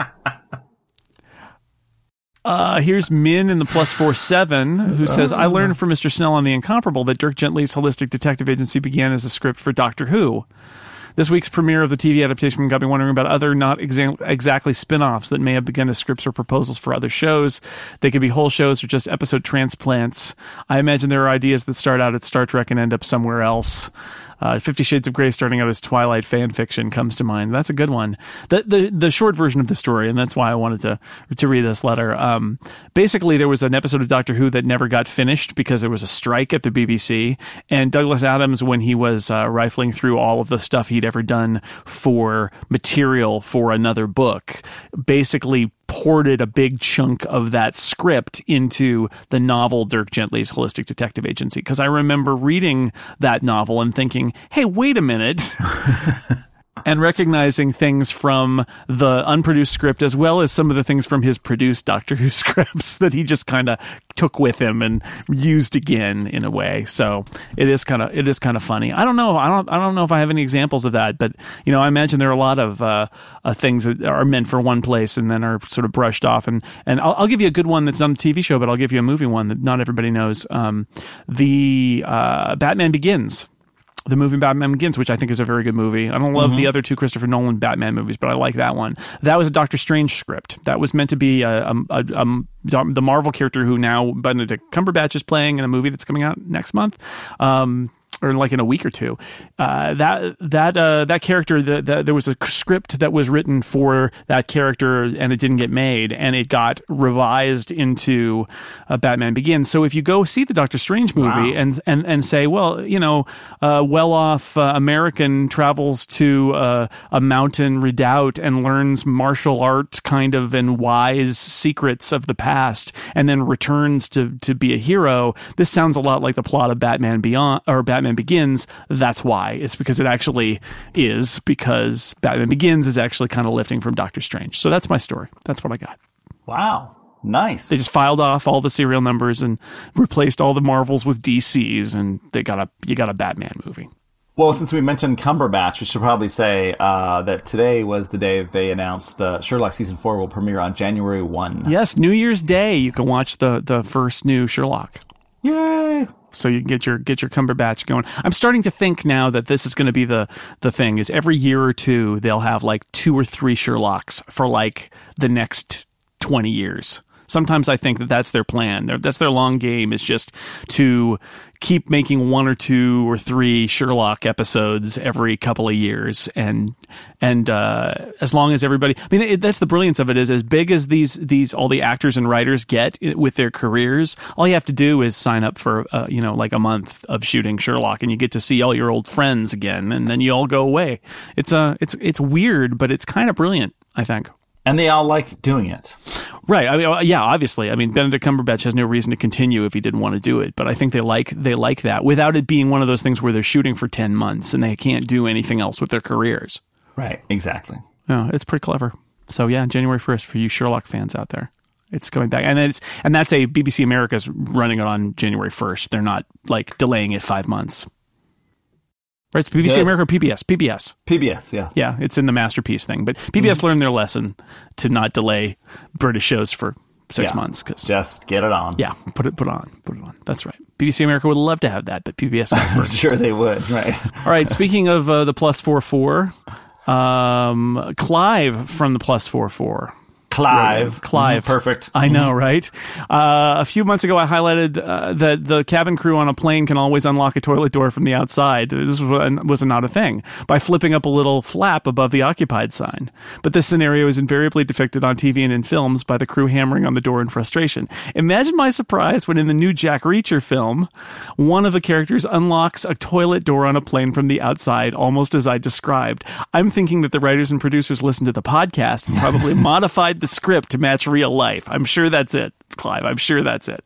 Uh, here's Min in the plus four seven who says, I learned from Mister Snell on The Incomparable that Dirk Gently's Holistic Detective Agency began as a script for Doctor Who. This week's premiere of the T V adaptation got me wondering about other not exa- exactly spin-offs that may have begun as scripts or proposals for other shows. They could be whole shows or just episode transplants. I imagine there are ideas that start out at Star Trek and end up somewhere else. Uh, Fifty Shades of Grey starting out as Twilight fan fiction comes to mind. That's a good one. The, the the short version of the story, and that's why I wanted to to read this letter. Um, basically, there was an episode of Doctor Who that never got finished because there was a strike at the B B C. And Douglas Adams, when he was uh, rifling through all of the stuff he'd ever done for material for another book, basically ported a big chunk of that script into the novel Dirk Gently's Holistic Detective Agency. Because I remember reading that novel and thinking, hey, wait a minute. and recognizing things from the unproduced script as well as some of the things from his produced Doctor Who scripts that he just kind of took with him and used again in a way. So it is kind of it is kind of funny. I don't know. I don't I don't know if I have any examples of that, but you know, I imagine there are a lot of uh, uh, things that are meant for one place and then are sort of brushed off. And and I'll, I'll give you a good one that's not a T V show, but I'll give you a movie one that not everybody knows. Um, the uh, Batman Begins. The movie Batman Begins, which I think is a very good movie. I don't love mm-hmm. the other two Christopher Nolan Batman movies, but I like that one. That was a Doctor Strange script. That was meant to be a, a, a, a, the Marvel character who now Benedict Cumberbatch is playing in a movie that's coming out next month. Um, or like in a week or two. Uh, that that uh, that character, the, the, there was a script that was written for that character, and it didn't get made, and it got revised into uh, Batman Begins. So if you go see the Doctor Strange movie wow. and, and and say, well, you know, uh, well-off uh, American travels to uh, a mountain redoubt and learns martial art kind of and wise secrets of the past, and then returns to to be a hero. This sounds a lot like the plot of Batman Beyond or Batman Begins. That's why. It's because it actually is, because Batman Begins is actually kind of lifting from Doctor Strange. So that's my story. That's what I got. Wow. Nice. They just filed off all the serial numbers and replaced all the Marvels with D Cs, and they got a you got a Batman movie. Well, since we mentioned Cumberbatch, we should probably say uh, that today was the day that they announced the Sherlock Season four will premiere on January first. Yes, New Year's Day, you can watch the, the first new Sherlock. Yay! So you can get your get your Cumberbatch going. I'm starting to think now that this is going to be the the thing. Is every year or two they'll have like two or three Sherlocks for like the next twenty years. Sometimes I think that that's their plan. They're, that's their long game, is just to keep making one or two or three Sherlock episodes every couple of years, and and uh, as long as everybody, I mean, it, that's the brilliance of it. Is as big as these these all the actors and writers get with their careers, all you have to do is sign up for uh, you know like a month of shooting Sherlock, and you get to see all your old friends again, and then you all go away. It's a uh, it's it's weird, but it's kind of brilliant, I think. And they all like doing it. Right. I mean, yeah, obviously. I mean, Benedict Cumberbatch has no reason to continue if he didn't want to do it. But I think they like they like that without it being one of those things where they're shooting for ten months and they can't do anything else with their careers. Right. Exactly. No, it's pretty clever. So, yeah, January first for you Sherlock fans out there. It's coming back. And it's and that's a B B C America's running it on January first. They're not, like, delaying it five months. Right, it's B B C Good. America or P B S? P B S. P B S, yes. Yeah, it's in the Masterpiece thing. But P B S mm-hmm. learned their lesson to not delay British shows for six yeah. months. Cause, Just get it on. Yeah, put it put it on. Put it on. That's right. B B C America would love to have that, but P B S got it first. Sure they would, right. All right, speaking of uh, the Plus four four, um, Clive from the Plus four four. Clive. Clive. Mm, perfect. I know, right? Uh, a few months ago, I highlighted uh, that the cabin crew on a plane can always unlock a toilet door from the outside. This was, was not a thing, by flipping up a little flap above the occupied sign. But this scenario is invariably depicted on T V and in films by the crew hammering on the door in frustration. Imagine my surprise when in the new Jack Reacher film, one of the characters unlocks a toilet door on a plane from the outside, almost as I described. I'm thinking that the writers and producers listened to the podcast and probably modified the script to match real life. I'm sure that's it, Clive. I'm sure that's it.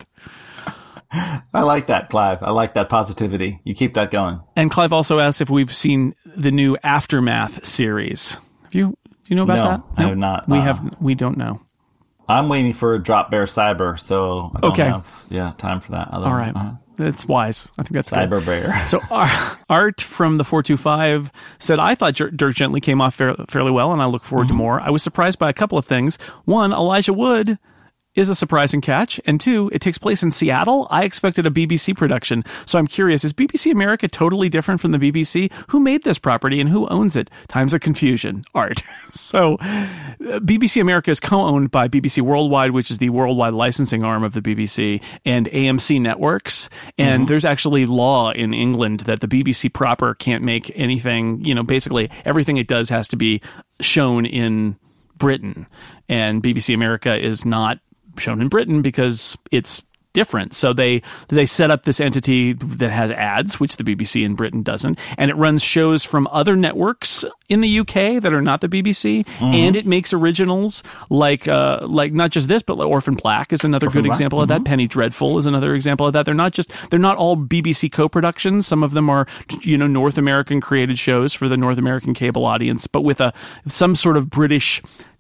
I like that, Clive. I like that positivity. You keep that going. And Clive also asks if we've seen the new Aftermath series. Have you? Do you know about no, that? No, I have not. We uh, have. We don't know. I'm waiting for Drop Bear Cyber, so I don't okay. have yeah time for that. All right. Uh-huh. That's wise. I think that's Cyber good. Bear. So Art from the four two five said, I thought Dirk Gently came off fair, fairly well, and I look forward mm-hmm. to more. I was surprised by a couple of things. One, Elijah Wood is a surprising catch. And two, it takes place in Seattle. I expected a B B C production. So I'm curious, is B B C America totally different from the B B C? Who made this property and who owns it? Times of confusion. Art. So uh, B B C America is co-owned by B B C Worldwide, which is the worldwide licensing arm of the B B C, and A M C Networks. And mm-hmm. there's actually law in England that the B B C proper can't make anything, you know, basically everything it does has to be shown in Britain. And B B C America is not shown in Britain because it's different. So they they set up this entity that has ads, which the B B C in Britain doesn't, and it runs shows from other networks in the U K that are not the B B C, mm-hmm. and it makes originals like uh, like not just this, but like Orphan Black is another Orphan good Black? example of mm-hmm. that. Penny Dreadful is another example of that. They're not just they're not all B B C co-productions. Some of them are, you know, North American created shows for the North American cable audience, but with a some sort of British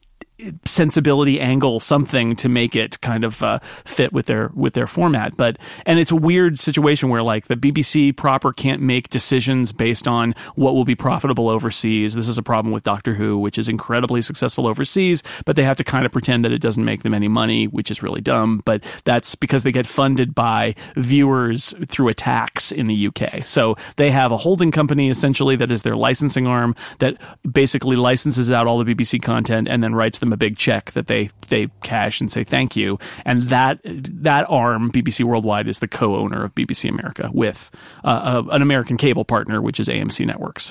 sensibility angle, something to make it kind of uh, fit with their with their format. But and it's a weird situation where like the B B C proper can't make decisions based on what will be profitable overseas. This is a problem with Doctor Who, which is incredibly successful overseas, but they have to kind of pretend that it doesn't make them any money, which is really dumb. But that's because they get funded by viewers through a tax in the U K. So they have a holding company essentially that is their licensing arm that basically licenses out all the B B C content and then writes them a big check that they they cash and say thank you. And that that arm, B B C Worldwide, is the co-owner of B B C America with uh, a, an American cable partner, which is A M C Networks.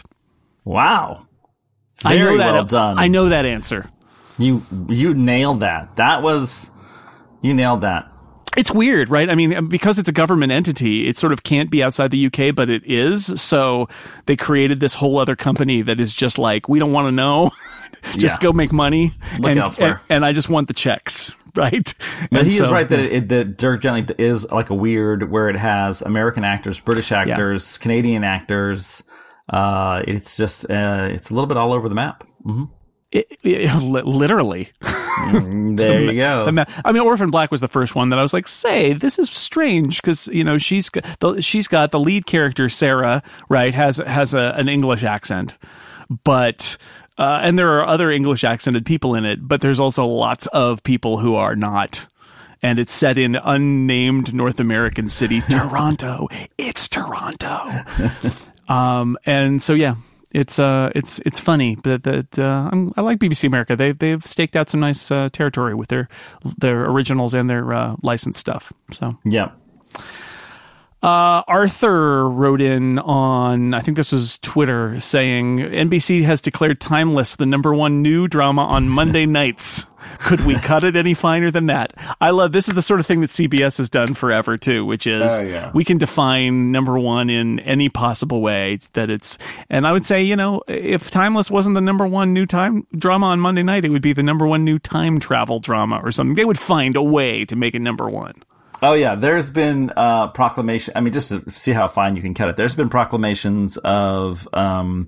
Wow, very I know that, well done. I know that answer. You you nailed that. That was you nailed that. It's weird, right? I mean, because it's a government entity, it sort of can't be outside the U K, but it is. So they created this whole other company that is just like, we don't want to know. Just yeah. go make money. Look and, elsewhere. And, and I just want the checks, right? But and he so, is right that, it, that Dirk Gently is like a weird, where it has American actors, British actors, yeah. Canadian actors. Uh, it's just, uh, it's a little bit all over the map. Mm-hmm. It, it, literally. Mm, there you go. The, I mean, Orphan Black was the first one that I was like, say, this is strange because, you know, she's got the, she's got the lead character, Sarah, right, has has a, an English accent. But, uh, and there are other English accented people in it, but there's also lots of people who are not. And it's set in unnamed North American city, Toronto. It's Toronto. um, and so, yeah. It's uh, it's it's funny that that uh, I'm, I like B B C America. They they've staked out some nice uh, territory with their their originals and their uh, licensed stuff. So yeah. Uh, Arthur wrote in on, I think this was Twitter, saying N B C has declared Timeless the number one new drama on Monday nights. Could we cut it any finer than that? I love, this is the sort of thing that C B S has done forever too, which is oh, yeah. we can define number one in any possible way that it's, and I would say, you know, if Timeless wasn't the number one new time drama on Monday night, it would be the number one new time travel drama or something. They would find a way to make it number one. Oh, yeah. There's been uh, proclamation. I mean, just to see how fine you can cut it. There's been proclamations of um,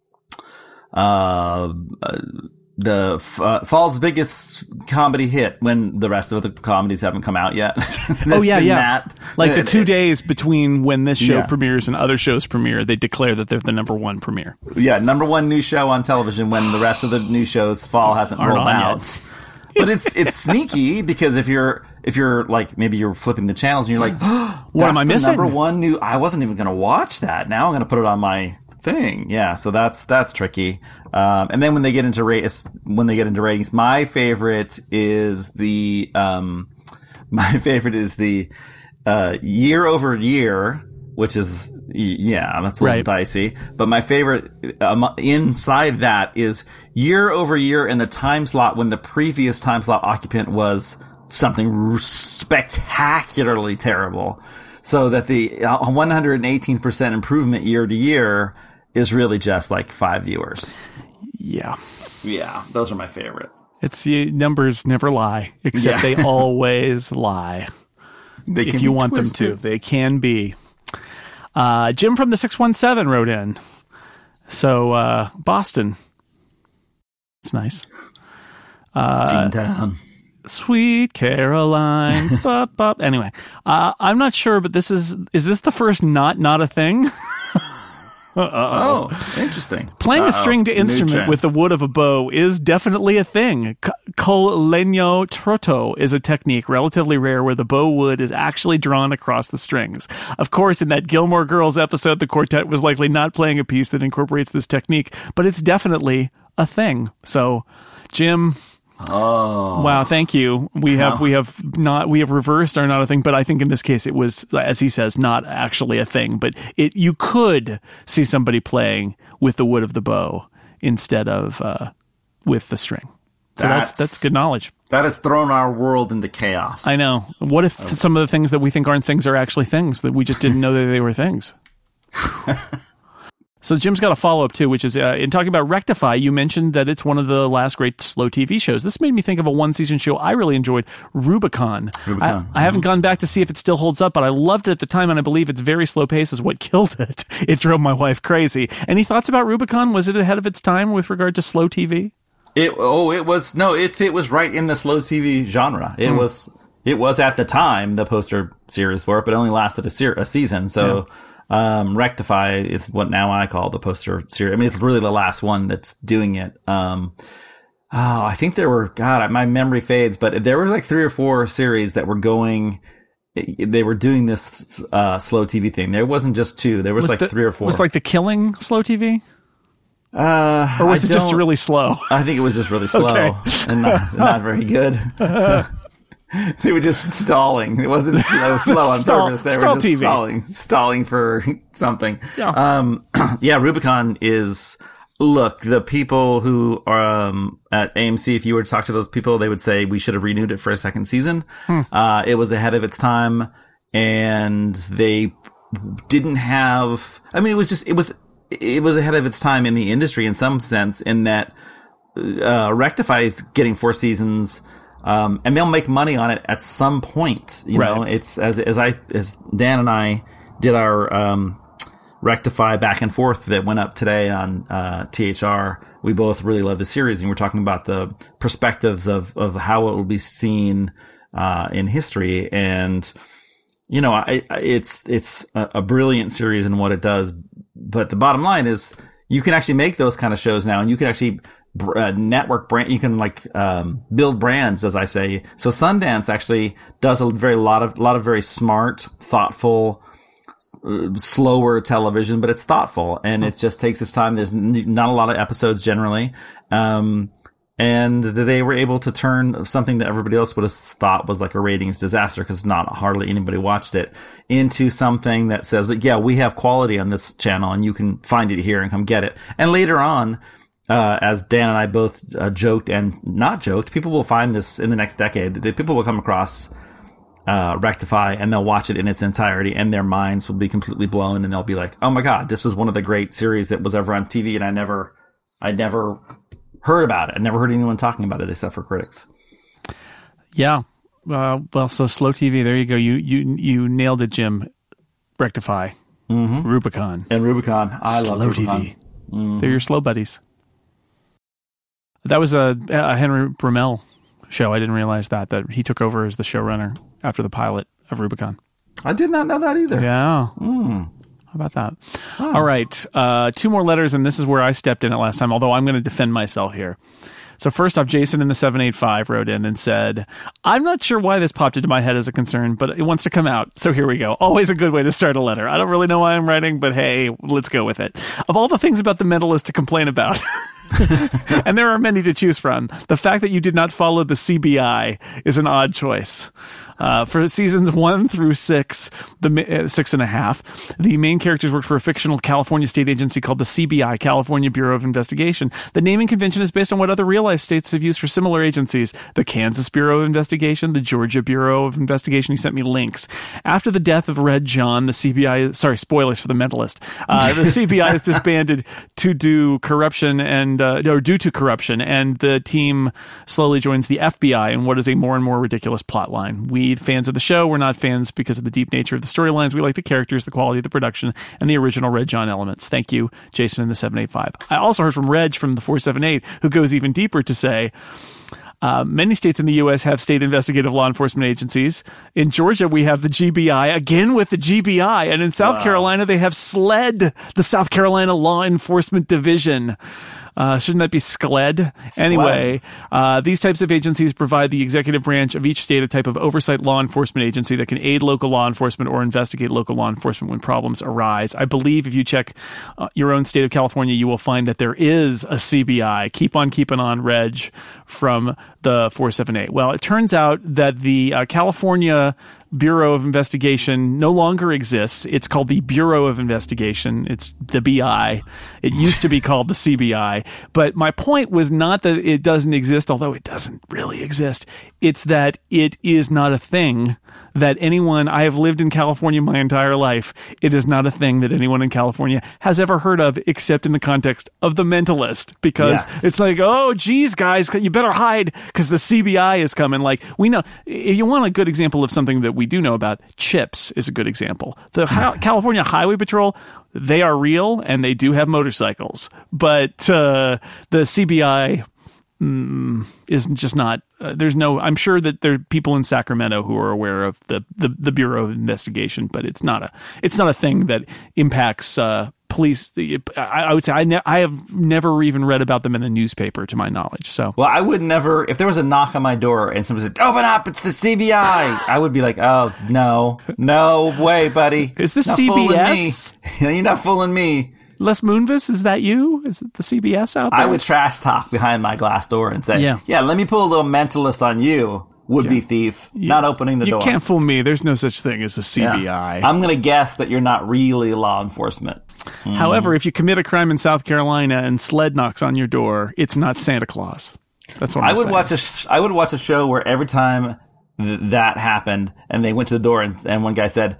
uh, uh, the uh, fall's biggest comedy hit when the rest of the comedies haven't come out yet. Oh, yeah, yeah. That. Like the two days between when this show yeah. premieres and other shows premiere, they declare that they're the number one premiere. Yeah, number one new show on television when the rest of the new shows fall hasn't Aren't rolled out. Yet. But it's it's sneaky because if you're if you're like maybe you're flipping the channels and you're like, oh, what am I missing? Number one new. I wasn't even going to watch that. Now I'm going to put it on my thing. Yeah, so that's that's tricky. Um, and then when they get into rate when they get into ratings, my favorite is the um, my favorite is the uh, year over year, which is yeah, that's a little right. dicey. But my favorite um, inside that is year over year in the time slot when the previous time slot occupant was something spectacularly terrible. So that the uh, one hundred eighteen percent improvement year to year is really just like five viewers. Yeah. Yeah, those are my favorite. It's the numbers never lie, except yeah. they always lie. They if can you be want twisted. them to. They can be. Uh, Jim from the six one seven wrote in. So, uh, Boston. It's nice. Uh, Town. Sweet Caroline. Bop, bop. Anyway, uh, I'm not sure, but this is, is this the first not not a thing? Uh-oh. Oh, interesting. Playing Uh-oh. a stringed instrument with the wood of a bow is definitely a thing. C- Col legno trotto is a technique relatively rare where the bow wood is actually drawn across the strings. Of course, in that Gilmore Girls episode, the quartet was likely not playing a piece that incorporates this technique, but it's definitely a thing. So, Jim... Oh wow! Thank you. We have we have not we have reversed our not a thing, but I think in this case it was, as he says, not actually a thing. But it you could see somebody playing with the wood of the bow instead of uh, with the string. So that's, that's that's good knowledge. That has thrown our world into chaos. I know. What if oh. some of the things that we think aren't things are actually things that we just didn't know that they were things? So Jim's got a follow-up, too, which is, uh, in talking about Rectify, you mentioned that it's one of the last great slow T V shows. This made me think of a one-season show I really enjoyed, Rubicon. Rubicon. I, mm-hmm. I haven't gone back to see if it still holds up, but I loved it at the time, and I believe its very slow pace is what killed it. It drove my wife crazy. Any thoughts about Rubicon? Was it ahead of its time with regard to slow T V? It oh, it was no, it it was right in the slow T V genre. It mm. was it was at the time the poster series for it, but it only lasted a, se- a season, so. Yeah. Um, Rectify is what now I call the poster series. I mean, it's really the last one that's doing it. Um, oh, I think there were, God, my memory fades, but there were like three or four series that were going, they were doing this, uh, slow T V thing. There wasn't just two. There was, was like the, three or four. Was like The Killing slow T V? Uh, or was I it just really slow? I think it was just really slow okay. and not, not very good. They were just stalling. It wasn't slow, slow on Stall, purpose. They stall were just T V. stalling, stalling for something. Yeah. Um, yeah, Rubicon is, look, the people who are um, at A M C, if you were to talk to those people, they would say we should have renewed it for a second season. Hmm. Uh, it was ahead of its time, and they didn't have, I mean, it was just, it was, it was ahead of its time in the industry in some sense, in that uh, Rectify is getting four seasons. Um, and they'll make money on it at some point. You right. know, it's as as I as Dan and I did our um, Rectify back and forth that went up today on uh, T H R. We both really love the series, and we're talking about the perspectives of of how it will be seen uh, in history. And you know, I, I, it's it's a, a brilliant series in what it does. But the bottom line is, you can actually make those kind of shows now, and you can actually. Uh, network brand, you can like um, build brands, as I say. So Sundance actually does a very lot of lot of very smart, thoughtful, uh, slower television, but it's thoughtful and it just takes its time. There's n- not a lot of episodes generally, um, and they were able to turn something that everybody else would have thought was like a ratings disaster because not hardly anybody watched it into something that says, like, yeah, we have quality on this channel and you can find it here and come get it. And later on. Uh, as Dan and I both uh, joked and not joked, people will find this in the next decade. People will come across uh, Rectify and they'll watch it in its entirety and their minds will be completely blown and they'll be like, oh my God, this is one of the great series that was ever on T V and I never, I never heard about it. I never heard anyone talking about it except for critics. Yeah. Uh, well, so slow T V, there you go. You, you, you nailed it, Jim. Rectify. Mm-hmm. Rubicon. And Rubicon. I slow love Rubicon. T V. Mm-hmm. They're your slow buddies. That was a, a Henry Brumell show. I didn't realize that, that he took over as the showrunner after the pilot of Rubicon. I did not know that either. Yeah. Mm. How about that? Oh. All right. Uh, two more letters, and this is where I stepped in at last time, although I'm going to defend myself here. So first off, Jason in the seven eight five wrote in and said, I'm not sure why this popped into my head as a concern, but it wants to come out. So here we go. Always a good way to start a letter. I don't really know why I'm writing, but hey, let's go with it. Of all the things about The Mentalist to complain about, and there are many to choose from, the fact that you did not follow the C B I is an odd choice. Uh, for seasons one through six, the uh, six and a half, the main characters worked for a fictional California state agency called the C B I, California Bureau of Investigation. The naming convention is based on what other real-life states have used for similar agencies. The Kansas Bureau of Investigation, the Georgia Bureau of Investigation. He sent me links. After the death of Red John, the C B I, sorry, spoilers for The Mentalist, uh, the C B I is disbanded to do corruption and, uh, or due to corruption, and the team slowly joins the F B I in what is a more and more ridiculous plotline. We fans of the show. We're not fans because of the deep nature of the storylines. We like the characters, the quality of the production, and the original Red John elements. Thank you, Jason in the seven eight five. I also heard from Reg from the four seven eight, who goes even deeper to say, Uh, many states in the U S have state investigative law enforcement agencies. In Georgia, we have the G B I, again with the G B I. And in South wow. Carolina, they have SLED, the South Carolina Law Enforcement Division. Uh, shouldn't that be S C L E D? S C L E D. Anyway, uh, these types of agencies provide the executive branch of each state a type of oversight law enforcement agency that can aid local law enforcement or investigate local law enforcement when problems arise. I believe if you check uh, your own state of California, you will find that there is a C B I. Keep on keeping on, Reg, from the four seven eight. Well, it turns out that the uh, California Bureau of Investigation no longer exists. It's called the Bureau of Investigation. It's the B I. It used to be called the C B I. But my point was not that it doesn't exist, although it doesn't really exist. It's that it is not a thing that anyone, I have lived in California my entire life. It is not a thing that anyone in California has ever heard of, except in the context of The Mentalist, because Yes. it's like, oh, geez, guys, you better hide because the C B I is coming. Like, we know, if you want a good example of something that we do know about, CHIPS is a good example. The Hi- California Highway Patrol, they are real and they do have motorcycles, but uh, the C B I Mm, is just not uh, there's no I'm sure that there are people in Sacramento who are aware of the, the the Bureau of Investigation, but it's not a it's not a thing that impacts uh police. I, I would say I, ne- I have never even read about them in the newspaper to my knowledge. So Well, I would never, if there was a knock on my door and somebody said, open up, it's the C B I, I would be like, oh, no, no way, buddy. Is this Not C B fooling S? me. You're not fooling me. Les Moonves, is that you? Is it the C B S out there? I would trash talk behind my glass door and say, Yeah. yeah, let me pull a little mentalist on you, would-be thief, not opening the you door. can't fool me. There's no such thing as the C B I. Yeah. I'm going to guess that you're not really law enforcement. However, if you commit a crime in South Carolina and sled knocks on your door, it's not Santa Claus. That's what I'm I would saying. watch a sh- I would watch a show where every time th- that happened and they went to the door and, and one guy said,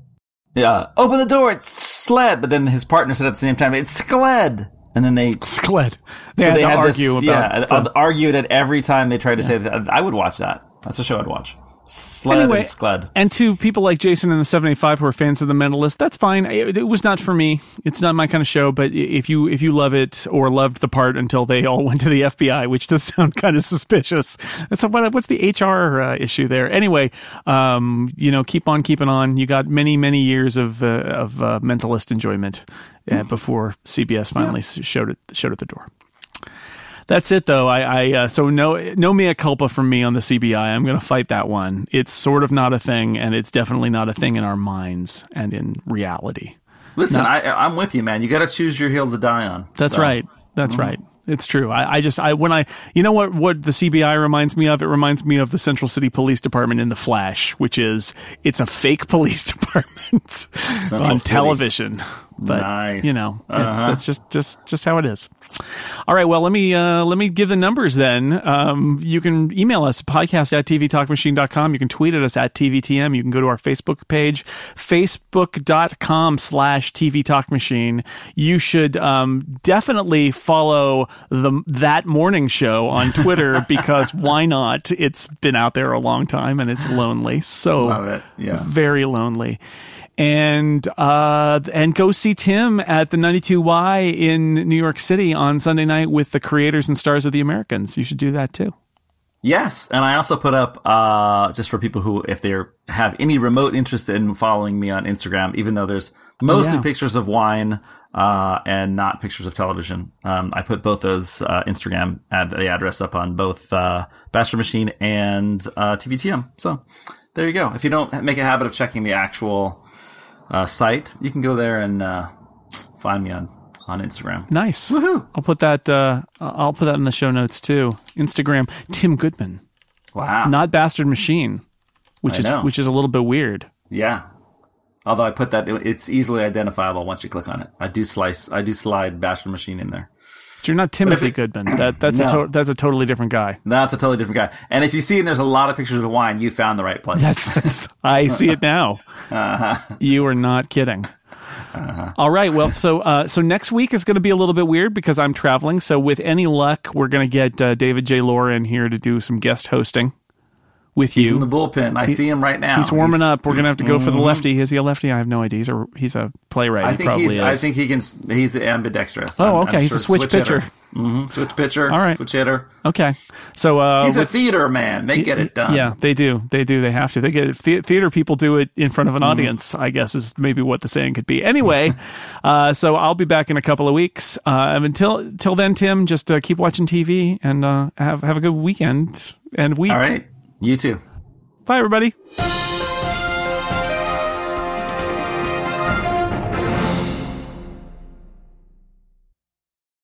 yeah, open the door, it's Sled. But then his partner said at the same time, it's Skled. And then they, Skled. They so had they to had argue this, about yeah, the- argued it every time they tried to say that. I would watch that. That's a show I'd watch. Sled Anyway, and Skled. and to people like Jason and the seven eighty-five who are fans of The Mentalist, that's fine. It, it was not for me. It's not my kind of show. But if you if you love it or loved the part until they all went to the F B I, which does sound kind of suspicious, that's a, what, what's the H R uh, issue there? Anyway, um, you know, keep on keeping on. You got many many years of uh, of uh, Mentalist enjoyment uh, before C B S finally yeah. showed it showed at the door. That's it, though. I, I uh, so no no mea culpa from me on the C B I. I'm going to fight that one. It's sort of not a thing, and it's definitely not a thing in our minds and in reality. Listen, Now, I, I'm with you, man. You got to choose your hill to die on. That's So. right. That's Mm-hmm. right. It's true. I, I just I when I you know what what the C B I reminds me of? It reminds me of the Central City Police Department in The Flash, which is it's a fake police department on City. television. But Nice. you know, it- Uh-huh. that's just just just how it is. All right, well, let me uh, let me give the numbers then. Um, you can email us, podcast at t v talk machine dot com. You can tweet at us at T V T M. You can go to our Facebook page, facebook.com slash TV Talk Machine. You should um, definitely follow the That Morning Show on Twitter because why not? It's been out there a long time and it's lonely. So Love it. Yeah. very lonely. And uh, and go see Tim at the ninety-two Y in New York City on Sunday night with the creators and stars of The Americans. You should do that too. Yes, and I also put up, uh, just for people who, if they have any remote interest in following me on Instagram, even though there's mostly Yeah. pictures of wine uh, and not pictures of television, um, I put both those uh, Instagram ad- the address up on both uh, Bastard Machine and uh, T V T M. So there you go. If you don't make a habit of checking the actual uh, site, you can go there and uh, find me on, on Instagram. Nice. Woohoo! I'll put that. Uh, I'll put that in the show notes too. Instagram, Tim Goodman, Wow. not Bastard Machine, which I is know. which is a little bit weird. Yeah. Although I put that, it's easily identifiable once you click on it. I do slice, I do slide Bastard Machine in there. But you're not Timothy it- Goodman. That that's No. a to- that's a totally different guy. That's a totally different guy. And if you see, and there's a lot of pictures of wine, you found the right place. That's, that's I see it now. Uh-huh. You are not kidding. Uh-huh. All right. Well, so uh, so next week is going to be a little bit weird because I'm traveling. So with any luck, we're going to get uh, David J. Laura in here to do some guest hosting with He's you. in the bullpen. I see him right now. He's warming He's- up. We're gonna have to go for the Mhm. lefty. Is he a lefty? I have no idea. He's a he's a playwright. I he think probably he's. is. I think he can. He's ambidextrous. Oh, I'm- okay. I'm He's a sure. switch pitcher. Mm-hmm. Switch pitcher. All right. Switch hitter. Okay. So uh, He's a with- theater man. They get it done. Yeah, they do. They do. They have to. They get the- theater people do it in front of an Mm-hmm. audience. I guess is maybe what the saying could be. Anyway, uh, so I'll be back in a couple of weeks. Uh, and until until then, Tim, just uh, keep watching T V and uh, have have a good weekend and week. All right. You too. Bye, everybody.